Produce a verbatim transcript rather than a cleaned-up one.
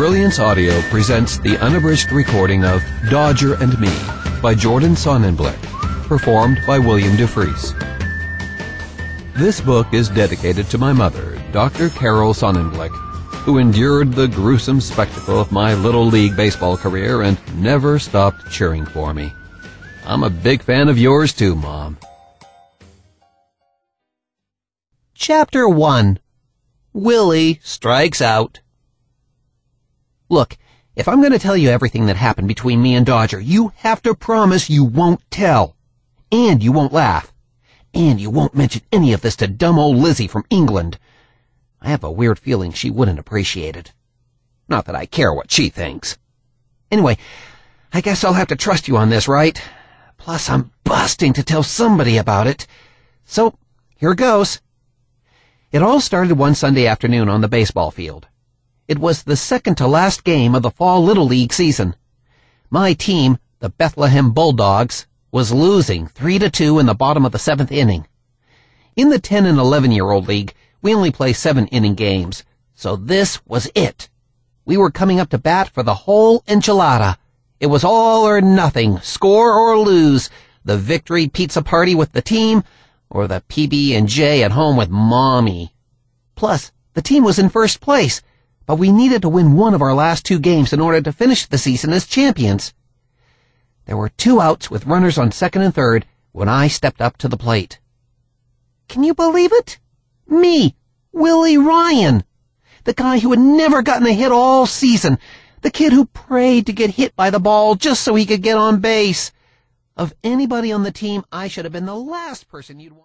Brilliance Audio presents the unabridged recording of Dodger and Me by Jordan Sonnenblick, performed by William DeFries. This book is dedicated to my mother, Doctor Carol Sonnenblick, who endured the gruesome spectacle of my Little League baseball career and never stopped cheering for me. I'm a big fan of yours too, Mom. Chapter one. Willie Strikes Out. Look, if I'm going to tell you everything that happened between me and Dodger, you have to promise you won't tell. And you won't laugh. And you won't mention any of this to dumb old Lizzie from England. I have a weird feeling she wouldn't appreciate it. Not that I care what she thinks. Anyway, I guess I'll have to trust you on this, right? Plus, I'm busting to tell somebody about it. So, here goes. It all started one Sunday afternoon on the baseball field. It was the second to last game of the Fall Little League season. My team, the Bethlehem Bulldogs, was losing three to two in the bottom of the seventh inning. In the ten and eleven-year-old league, we only play seven-inning games, so this was it. We were coming up to bat for the whole enchilada. It was all or nothing, score or lose, the victory pizza party with the team, or the P B and J at home with Mommy. Plus, the team was in first place, but we needed to win one of our last two games in order to finish the season as champions. There were two outs with runners on second and third when I stepped up to the plate. Can you believe it? Me, Willie Ryan, the guy who had never gotten a hit all season, the kid who prayed to get hit by the ball just so he could get on base. Of anybody on the team, I should have been the last person you'd want.